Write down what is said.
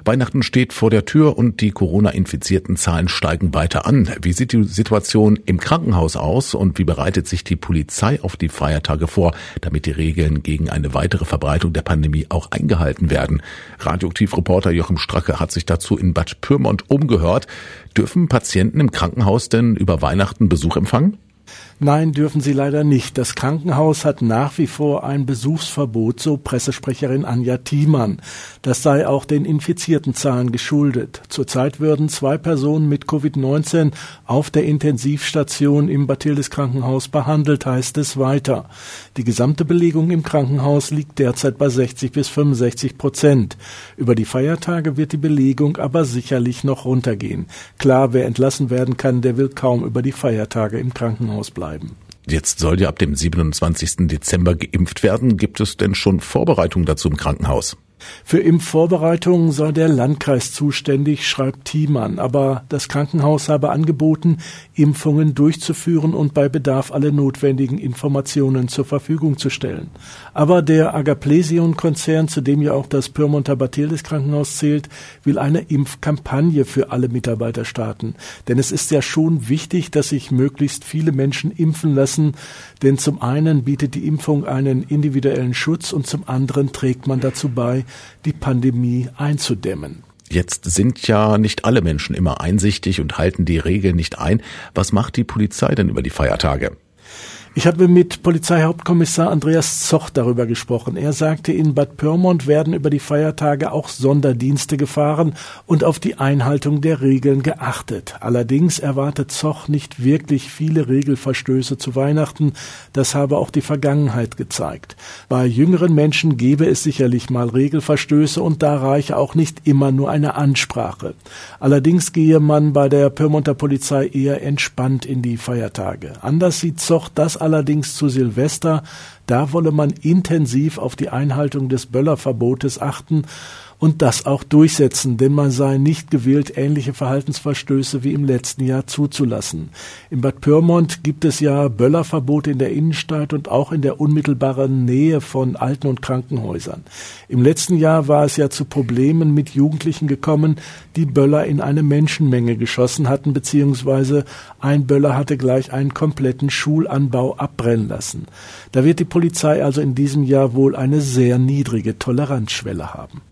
Weihnachten steht vor der Tür und die Corona-infizierten Zahlen steigen weiter an. Wie sieht die Situation im Krankenhaus aus und wie bereitet sich die Polizei auf die Feiertage vor, damit die Regeln gegen eine weitere Verbreitung der Pandemie auch eingehalten werden? Radioaktiv-Reporter Jochen Stracke hat sich dazu in Bad Pyrmont umgehört. Dürfen Patienten im Krankenhaus denn über Weihnachten Besuch empfangen? Nein, dürfen sie leider nicht. Das Krankenhaus hat nach wie vor ein Besuchsverbot, so Pressesprecherin Anja Thiemann. Das sei auch den infizierten Zahlen geschuldet. Zurzeit würden 2 Personen mit Covid-19 auf der Intensivstation im Bad-Hildesheim-Krankenhaus behandelt, heißt es weiter. Die gesamte Belegung im Krankenhaus liegt derzeit bei 60-65%. Über die Feiertage wird die Belegung aber sicherlich noch runtergehen. Klar, wer entlassen werden kann, der will kaum über die Feiertage im Krankenhaus bleiben. Jetzt soll ja ab dem 27. Dezember geimpft werden. Gibt es denn schon Vorbereitungen dazu im Krankenhaus? Für Impfvorbereitungen sei der Landkreis zuständig, schreibt Thiemann. Aber das Krankenhaus habe angeboten, Impfungen durchzuführen und bei Bedarf alle notwendigen Informationen zur Verfügung zu stellen. Aber der Agaplesion-Konzern, zu dem ja auch das Pyrmonter Bad-Hildesheim-Krankenhaus zählt, will eine Impfkampagne für alle Mitarbeiter starten. Denn es ist ja schon wichtig, dass sich möglichst viele Menschen impfen lassen. Denn zum einen bietet die Impfung einen individuellen Schutz und zum anderen trägt man dazu bei, die Pandemie einzudämmen. Jetzt sind ja nicht alle Menschen immer einsichtig und halten die Regeln nicht ein. Was macht die Polizei denn über die Feiertage? Ich habe mit Polizeihauptkommissar Andreas Zoch darüber gesprochen. Er sagte, in Bad Pyrmont werden über die Feiertage auch Sonderdienste gefahren und auf die Einhaltung der Regeln geachtet. Allerdings erwartet Zoch nicht wirklich viele Regelverstöße zu Weihnachten. Das habe auch die Vergangenheit gezeigt. Bei jüngeren Menschen gäbe es sicherlich mal Regelverstöße und da reiche auch nicht immer nur eine Ansprache. Allerdings gehe man bei der Pyrmonter Polizei eher entspannt in die Feiertage. Anders sieht Zoch das allerdings zu Silvester. Da wolle man intensiv auf die Einhaltung des Böllerverbotes achten und das auch durchsetzen, denn man sei nicht gewillt, ähnliche Verhaltensverstöße wie im letzten Jahr zuzulassen. In Bad Pyrmont gibt es ja Böllerverbote in der Innenstadt und auch in der unmittelbaren Nähe von Alten- und Krankenhäusern. Im letzten Jahr war es ja zu Problemen mit Jugendlichen gekommen, die Böller in eine Menschenmenge geschossen hatten, beziehungsweise ein Böller hatte gleich einen kompletten Schulanbau abbrennen lassen. Da wird die Polizei also in diesem Jahr wohl eine sehr niedrige Toleranzschwelle haben.